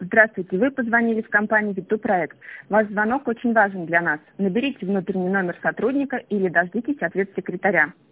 Здравствуйте, вы позвонили в компанию «Виту-проект». Ваш звонок очень важен для нас. Наберите внутренний номер сотрудника или дождитесь ответ секретаря.